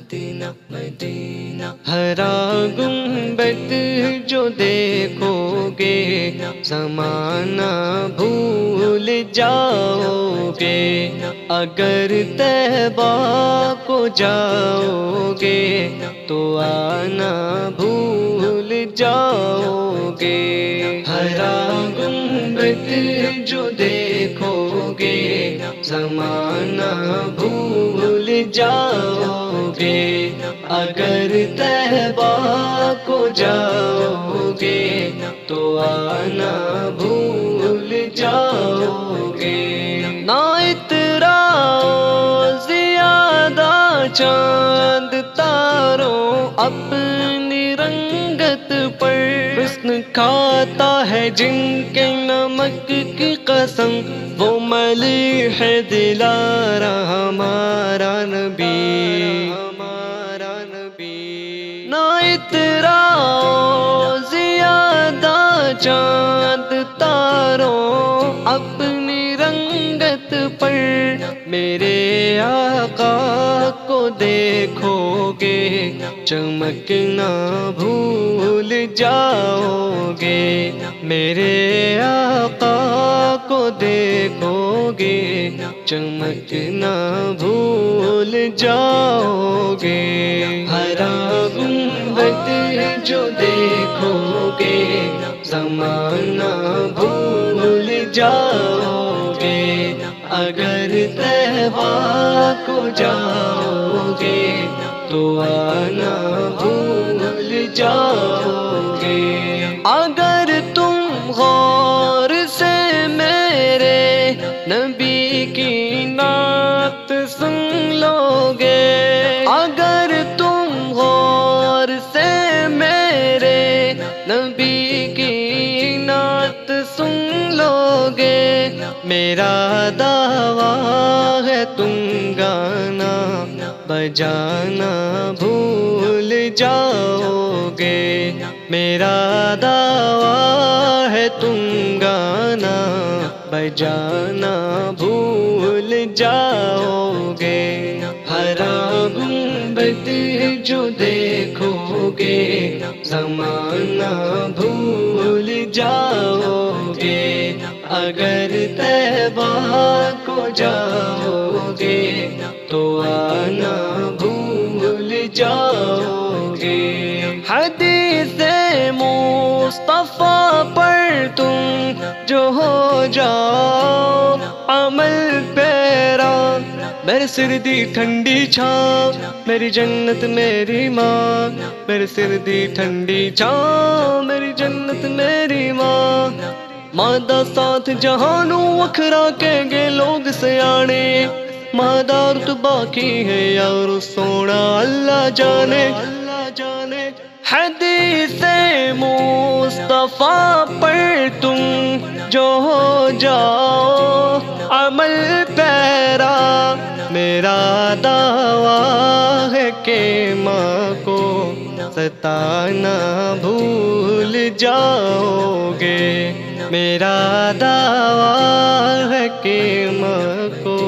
مدینہ مدینہ، ہرا گنبد جو دیکھو گے زمانہ بھول جاؤ گے، اگر طیبہ کو جاؤ گے تو آنا بھول جاؤ گے۔ ہرا گنبد جو دیکھو گے زمانہ بھول جاؤ گے، اگر طیبہ کو جاؤ گے تو آنا بھول جاؤ گے۔ نہ اترا زیادہ چاند تاروں اپنی رنگت پر، حسن کھاتا ہے جن کے نمک کی قسم، وہ ملیح دلارا ہمارا نبی، ہمارا نبی۔ نہ اترا زیادہ چاند تاروں اپنی رنگت پر، میرے آقا کو دیکھو گے چمکنا بھول جاؤ گے، میرے آقا کو دیکھو گے چمکنا بھول جاؤ گے۔ ہرا گنبد جو دیکھو گے زمانہ بھول جاؤ گے، اگر طیبہ کو جاؤ گے تو آنا بھول جاؤ گے۔ اگر تم غور سے میرے نبی کی نعت سن لو گے، اگر تم غور سے میرے نبی کی نعت سن لو گے، میرا دعویٰ ہے تم گانا بجانا بھول جاؤ گے، میرا دعویٰ ہے تم گانا بجانا بھول جاؤ گے۔ ہرا گنبد جو دیکھو گے زمانہ بھول جاؤ گے، اگر طیبہ کو جاؤ گے تو آنا بھول جاؤ گے۔ حدیث مصطفیٰ پر تم جو ہو جاؤ عمل پیرا، میرے سر دی ٹھنڈی چھاؤ میری جنت میری ماں، میرے سر دی ٹھنڈی چھاؤ میری جنت میری ماں۔ مادہ ساتھ جہانوں وکھرا کہیں گے لوگ سیانے، مادہ رتبہ کی ہے یار سونا اللہ جانے، اللہ جانے۔ حدیث مصطفیٰ پر تم جو ہو جاؤ عمل پیرا، میرا دعویٰ ہے کہ ماں کو ستانا بھول جاؤ گے، میرا دعویٰ ہے کہ ماں کو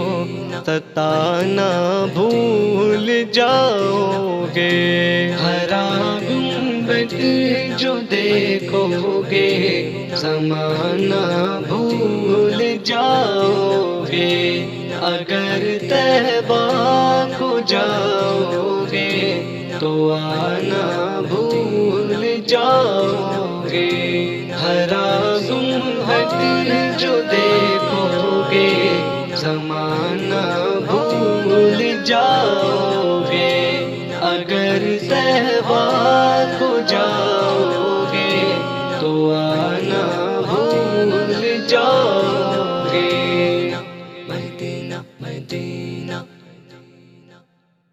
ستانا بھول جاؤ گے۔ ہرا گنبد جو دیکھو گے زمانہ بھول جاؤ گے، اگر طیبہ کو جاؤ گے تو آنا بھول جاؤ گے۔ ہرا گنبد جو دیکھو گے زمانہ بھول جاؤ گے، اگر طیبہ